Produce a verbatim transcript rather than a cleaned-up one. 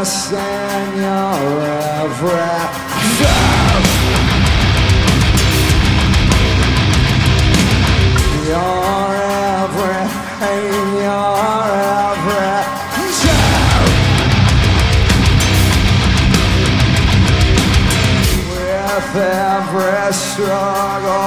understand your everything. You're everything, you're everything. With every struggle